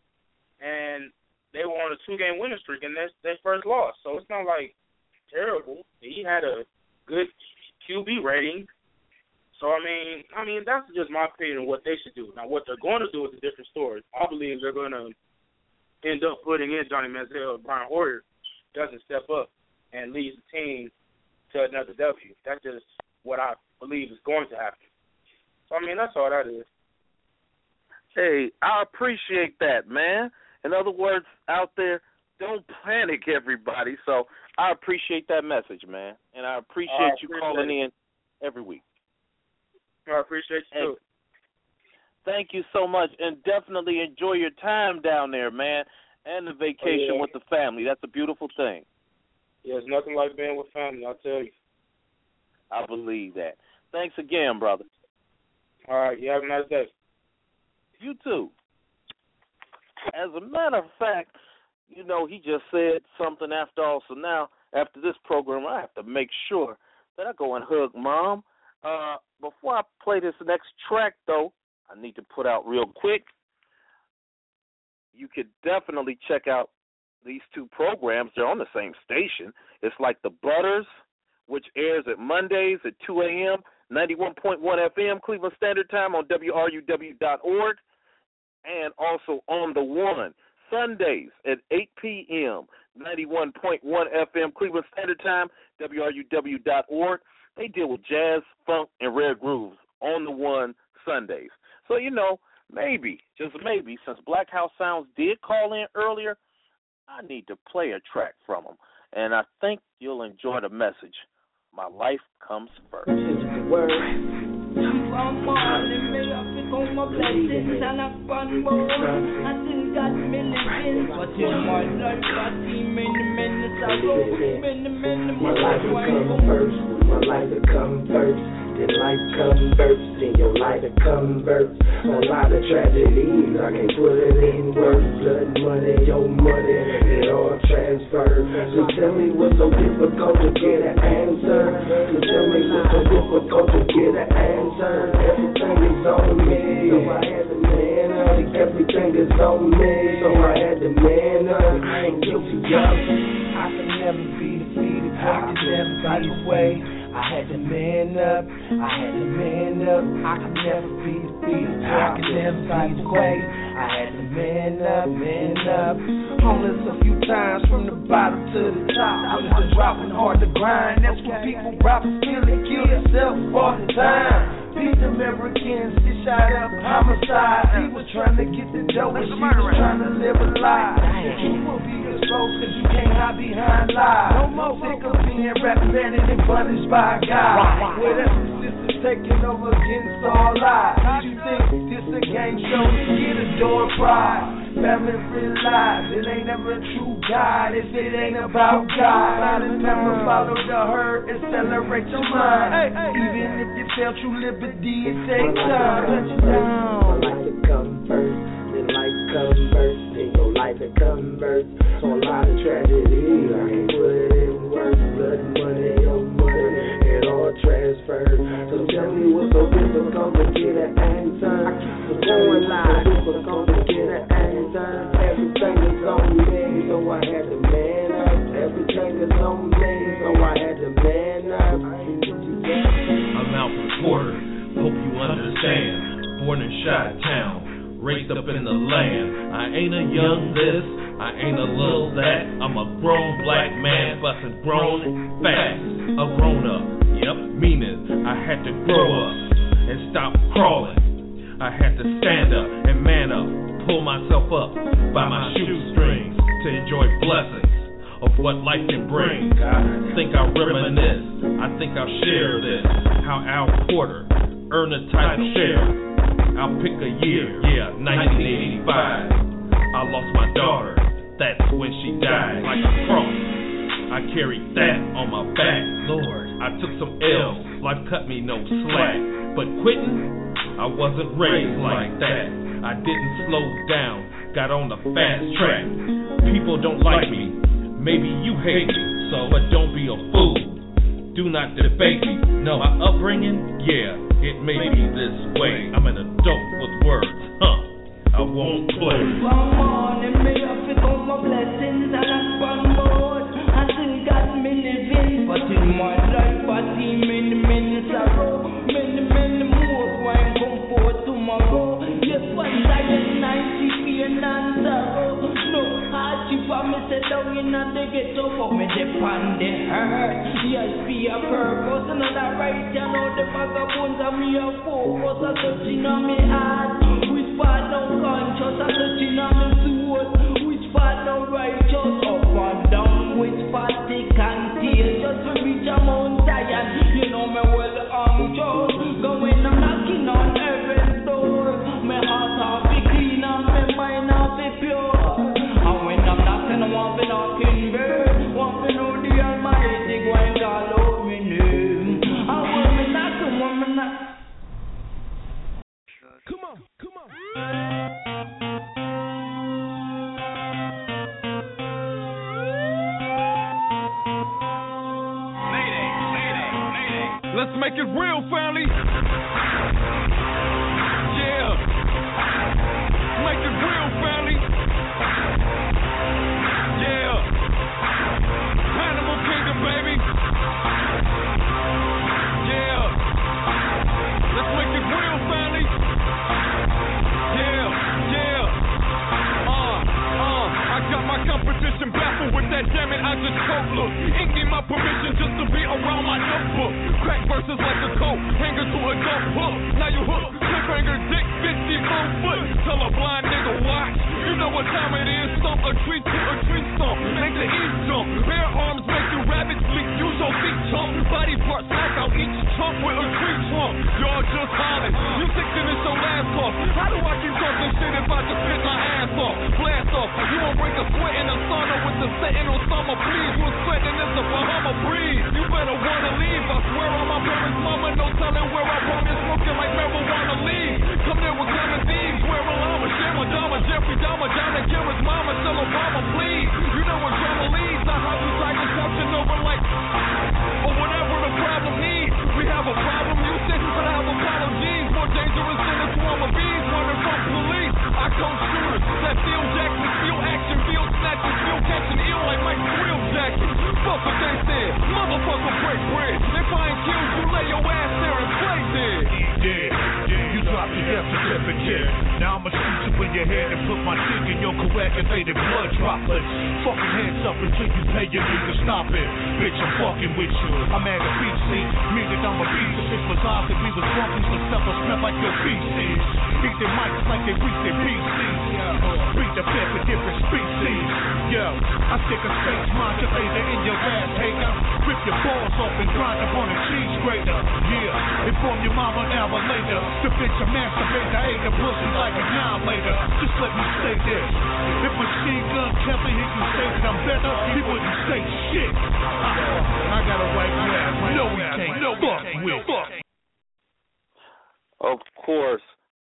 Speaker 11: and they were on a 2-game winning streak, and that's their first loss. So it's not terrible. He had a good QB rating. So, I mean, that's just my opinion of what they should do. Now, what they're going to do is a different story. I believe they're going to end up putting in Johnny Manziel if Brian Hoyer doesn't step up and leads the team to another W. That's just what I believe is going to happen. So, I mean, that's all that is.
Speaker 3: Hey, I appreciate that, man. In other words, out there, don't panic, everybody. So I appreciate that message, man, and I appreciate you calling in every week.
Speaker 11: I appreciate you, too.
Speaker 3: Thank you so much, and definitely enjoy your time down there, man, and the vacation with the family. That's a beautiful thing.
Speaker 11: Yeah, it's nothing like being with family, I'll tell you.
Speaker 3: I believe that. Thanks again, brother.
Speaker 11: All right, you have a nice day.
Speaker 3: You too. As a matter of fact, he just said something after all. So now, after this program, I have to make sure that I go and hug Mom. Before I play this next track, though, I need to put out real quick. You could definitely check out these two programs. They're on the same station. It's like The Butters, which airs at Mondays at 2 a.m., 91.1 FM, Cleveland Standard Time on WRUW.org. And also on The One, Sundays at 8 p.m., 91.1 FM, Cleveland Standard Time, WRUW.org. They deal with jazz, funk, and rare grooves on The One Sundays. So, maybe, just maybe, since Black House Sounds did call in earlier, I need to play a track from them. And I think you'll enjoy the message. My life comes first.
Speaker 12: I'm falling, me up for my blessings and up on more. I still got millions, but in my life I see many sorrows, many
Speaker 13: my life will come first, my life will come first. Then life converts, then your life converts. A lot of tragedies, I can't put it in words. Blood money, your money, it all transfers. So tell me what's so difficult to get an answer. So tell me what's so difficult to get an answer. Everything is on me, so I had to man up. Everything is on me, so I had to man up. I ain't guilty of it. I can never be defeated, I can never be away. I had to man up. up. I had to man up. I could never be defeated. I could never be the way. I had to man up, man up. Homeless a few times from the bottom to the top. I was just dropping hard to grind. That's what people rappers feel and kill themselves all the time. These Americans, they shot up homicide. He was trying to get the dough and she was trying to live a lie. You will be exposed cause you can't hide behind lies. No more sick of being represented and punished by God. Well, that's the system taking over against all lies. You think this a game show? Get a door prize. Family realize it ain't never a true God if it ain't about God. Never follow the herd and celebrate your mind. Even if you fail true liberty, it takes time.
Speaker 14: My life to come first, then life come first, then your life to come first. So a lot of tragedy, I ain't put it in words. Blood and money, your money, it all transfers. So tell me what's so difficult to get an answer? So tell me what's so difficult to get an answer? Everything is on me, so I had to man up. Everything is on me, so I had to man up.
Speaker 15: I'm Alfred Porter, hope you understand. Born in Chi-Town, raised up in the land. I ain't a young this, I ain't a little that. I'm a grown black man, bustin' grown fast. A grown up, yep, meaning I had to grow up and stop crawling. I had to stand up and man up, pull myself up by my shoestrings to enjoy blessings of what life can bring. I think I'll reminisce, I think I'll share this, how Al Porter earned a title share. I'll pick a year, 1985. I lost my daughter, that's when she died. Like a cross, I carried that on my back. Lord, I took some L's, life cut me no slack. But quitting, I wasn't raised like that. I didn't slow down, got on the fast track. People don't like me, maybe you hate me, but don't be a fool. Do not debate me. No, my upbringing, it may be this way. I'm an adult with words, I won't play.
Speaker 12: One morning, me up with all my blessings and I one more. I still got many things, but in my life I see many sorrow, many more wine come forth tomorrow. Yes, one day and 90 fear and sorrow. No hardship for me sit down in the ghetto for me depend the hurt. Yes, be a purpose and I right you know the vagabonds and me a focus. I touching on me heart, which part no conscious. I touching on me soul, which part no righteous. Up and down, which part they contagious. To reach a Mount Zion, you know me well anxious. Going I'm knocking on heaven's door. My heart off be clean and my mind off be pure. And when I'm knocking, I want to knocking bird. Want to know the Almighty going to call me name. And when me knocking, when me knock.
Speaker 10: Come on. Let's make it real, family. Yeah. Make it real, family. Yeah. Animal Kingdom, baby. Yeah. Let's make it real, family. Yeah. I got my competition baffled with that, damn it, I just cope. Look, ain't give my permission just to be around my notebook. Crack verses like a coat, hanger to a dope hook. Now you hook, cliffhanger dick, 54 foot. Tell a blind nigga watch. You know what time it is, stomp a tree to a tree stump. Make the east jump, bare arms make you rabbits leak. Use your feet chump, body parts knock out each chump with a tree trunk. Y'all just hollering, you think that it's your last off. How do I keep talking shit if I just spit my ass off? Blast off, you won't break a sweat in the sauna with the setting on summer breeze. Who's sweating in the Bahama breeze? You better wanna leave, I swear on my parents' mama, no telling where I promise, smoking like marijuana leaves. Come there with common thieves, where Alama, share Madama, Jeffrey Dahmer, John and Kim's mama, tell Obama, please. You know what drama leads, I have you tigers touching over like, or whatever the problem needs. We have a problem, you said, but I have apologies. More dangerous than a swarm of bees, running from police. I coach shooters that feel Jackson, feel action, feel snatching, feel catching ill like Mike Real Jackson.
Speaker 2: advocate. Now I'ma shoot you in your head and put my dick in your coagulated blood droplets. Fucking hands up until you pay your nigga to stop it. Bitch, I'm fucking with you. I'm at a beach scene, meaning I'm a beast. If it was odd that we was walking, so stuff will smell like your feces. Beat their mics like they reach their PCs. Beat the fed with different species. Yo, I stick a space modulator in your ass, hater. Rip your balls off and grind up on a cheese grater. Yeah, inform your mama an hour later. The bitch a masturbator, I ate a pussy like a annihilator. Just let me say this. If Machine Gun Kelly he can say that I'm better, he wouldn't say shit. I got a right ass. No, he can't. No, fuck with.
Speaker 3: Of course.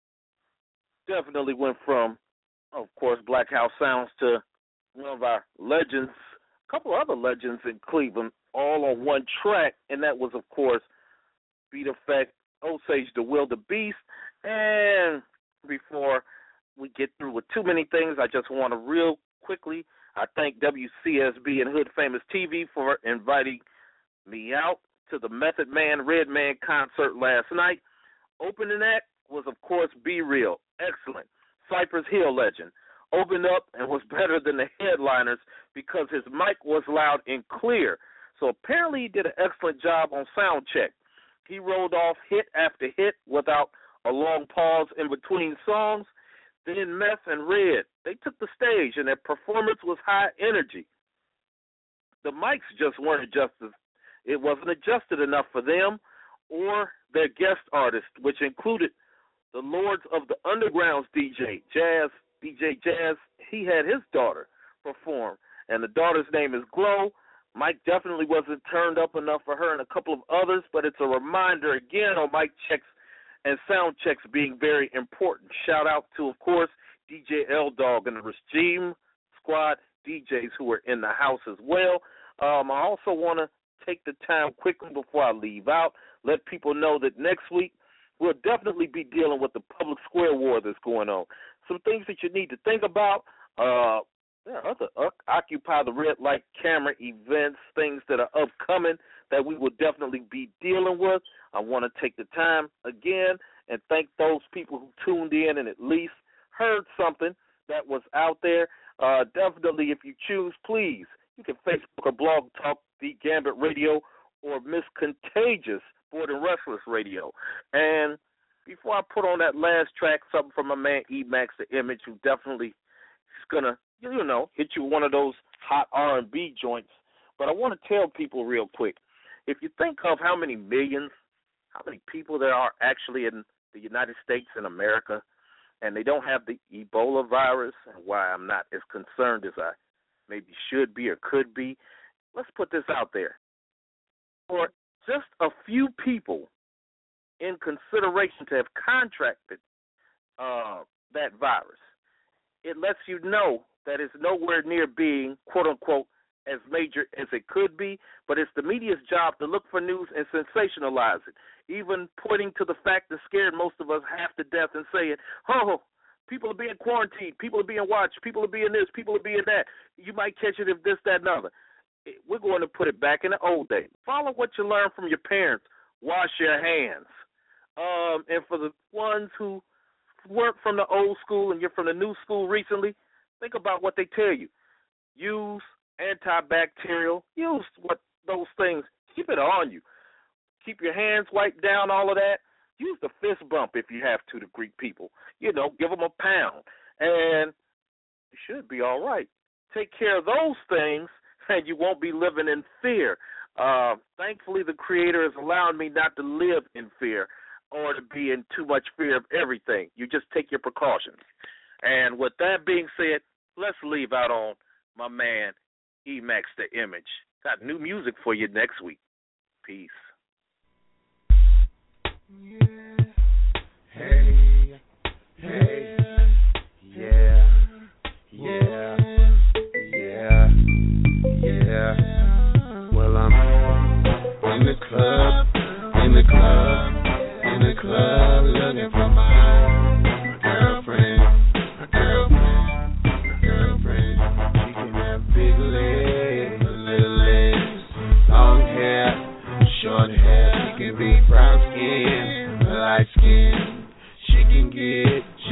Speaker 3: Definitely went from, of course, Black House Sounds to one of our legends, a couple other legends in Cleveland, all on one track, and that was, of course, Beat Effect, Osage the Wildebeest. And before we get through with too many things, I just want to real quickly, I thank WCSB and Hood Famous TV for inviting me out to the Method Man, Redman concert last night. Opening act was, of course, Be Real. Excellent. Cypress Hill legend. Opened up and was better than the headliners because his mic was loud and clear. So apparently he did an excellent job on sound check. He rolled off hit after hit without a long pause in between songs. Then Meth and Red, they took the stage, and their performance was high energy. The mics just weren't adjusted. It wasn't adjusted enough for them or their guest artists, which included the Lords of the Underground's DJ Jazz. He had his daughter perform, and the daughter's name is Glow. Mike definitely wasn't turned up enough for her and a couple of others, but it's a reminder again on mic checks and sound checks being very important. Shout out to, of course, DJ L-Dog and the Regime Squad DJs who are in the house as well. I also want to take the time quickly before I leave out, let people know that next week we'll definitely be dealing with the public square war that's going on. Some things that you need to think about. There are other Occupy the Red Light camera events, things that are upcoming that we will definitely be dealing with. I want to take the time again and thank those people who tuned in and at least heard something that was out there. Definitely, if you choose, please, you can Facebook or Blog Talk the Gambit Radio or Miss Contagious Board and Restless Radio. And before I put on that last track, something from my man E-Max the Image, who definitely is going to, hit you with one of those hot R&B joints. But I want to tell people real quick, if you think of how many people there are actually in the United States and America, and they don't have the Ebola virus, and why I'm not as concerned as I maybe should be or could be, let's put this out there. For just a few people in consideration to have contracted that virus, it lets you know that it's nowhere near being, quote-unquote, as major as it could be, but it's the media's job to look for news and sensationalize it, even pointing to the fact that scared most of us half to death and saying, oh, people are being quarantined, people are being watched, people are being this, people are being that. You might catch it if this, that, and other. We're going to put it back in the old days. Follow what you learned from your parents. Wash your hands. And for the ones who weren't from the old school and you're from the new school recently, think about what they tell you. Use antibacterial. Use those things. Keep it on you. Keep your hands wiped down, all of that. Use the fist bump if you have to greet people. Give them a pound. And you should be all right. Take care of those things, and you won't be living in fear. Thankfully, the Creator has allowed me not to live in fear or to be in too much fear of everything. You just take your precautions. And with that being said, let's leave out on my man, E-Max the Image. Got new music for you next week. Peace.
Speaker 13: Yeah. Hey. Hey. Yeah. Yeah. Yeah. Yeah. Well, I'm in the club, looking for my girlfriend. She can have big legs, little legs, long hair, short hair. She can be brown skin, light skin. She can get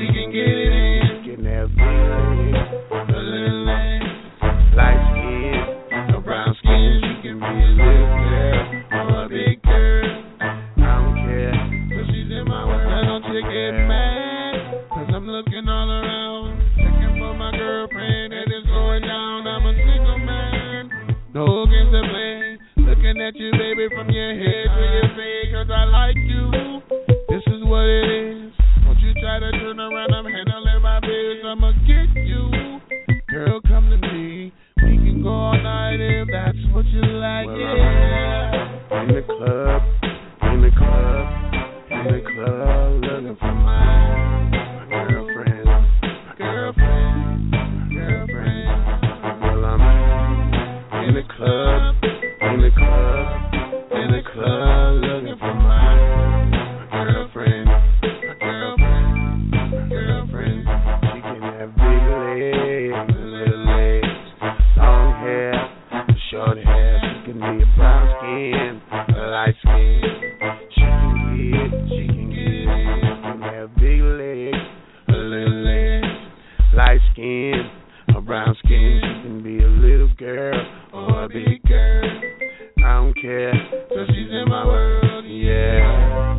Speaker 16: baby, from your head to your feet, 'cause I like you. This is what it is. Don't you try to turn around, I'm handling my biz, I'ma get you. Girl, come to me. We can go all night if that's what you like,
Speaker 17: well,
Speaker 16: yeah.
Speaker 17: In the club, in the club, in the club, looking for my girlfriend, my girlfriend, my girlfriend. Well, I'm in the club, in the club, in the club, looking for my girlfriend, my girlfriend, my girlfriend. She can have big legs, little legs, long hair, short hair. She can be a brown skin, a light skin. She can get it. She can have big legs, a little legs, light skin, a brown skin. She can be a little girl or a big girl. I don't care, 'cause she's in my world, yeah.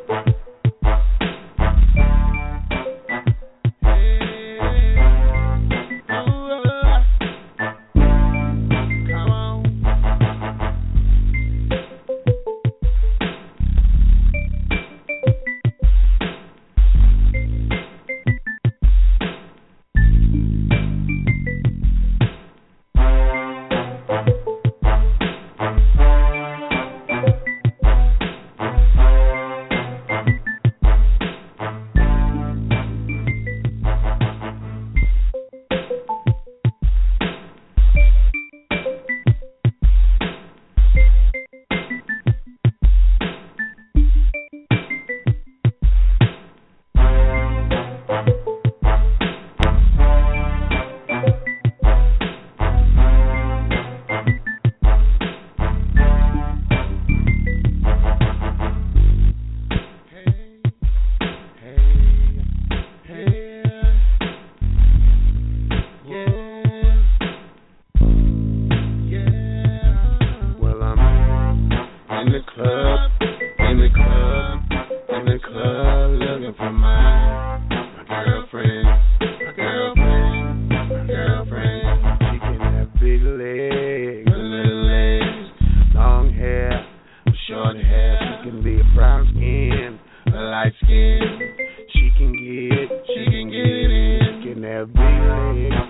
Speaker 17: Short hair, she can be a brown skin, a light skin. She can get it in. She can have big legs,